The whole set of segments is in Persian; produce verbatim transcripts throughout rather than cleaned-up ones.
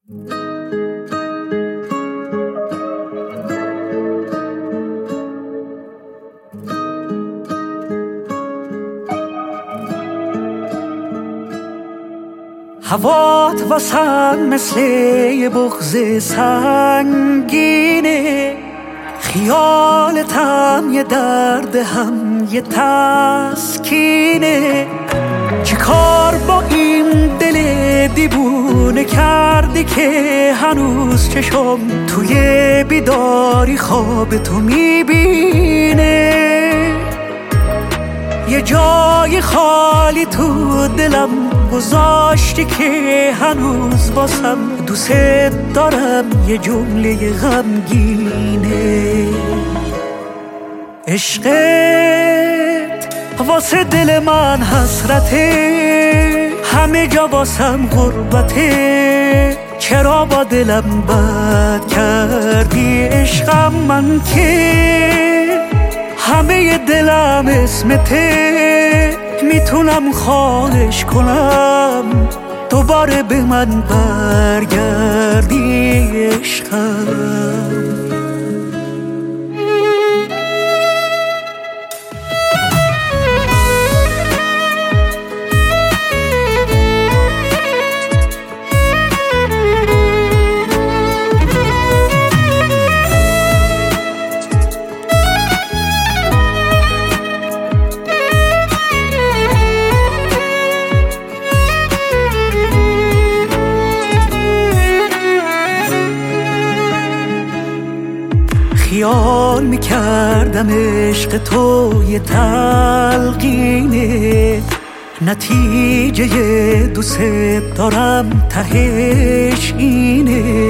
هوات واسم مثل یه بغض سنگینه، خیالتم یه درد هم یه تسکینه. چه کار با این دل دیوونه کردی که هنوز چشم توی بیداری خواب تو میبینه؟ یه جای خالی تو دلم گذاشتی که هنوز باسم دوست دارم یه جمله غمگینه. عشقت واسه دل من حسرته، همه جا واسم غربته. چرا با دلم بد کردی عشقم من که همه دلم اسمته؟ میتونم خواهش کنم دوباره به من برگردی عشقم. خیال میکردم عشق تو یه تلقینه، نتیجه دوست دارم تهش اینه.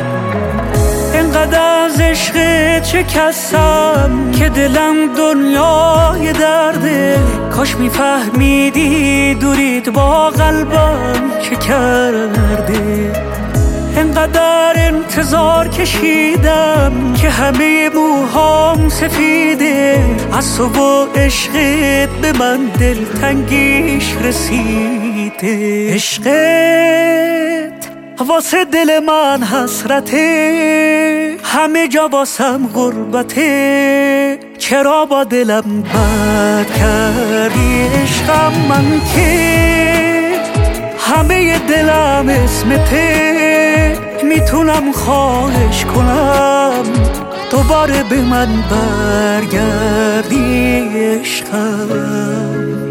انقدر از عشقت شکستم که دلم دنیای درده. کاش میفهمیدی دورید با قلبم چه کرده. انقدر انتظار کشیدم که همه موهام سفیده. از تو و عشقت به من دلتنگیش رسیده. عشقت واسه دل من حسرته، همه جا واسم غربته. چرا با دلم بد کردی عشقم من که همه دلم اسمته؟ میتونم خواهش کنم دوباره به من برگردی عشقم.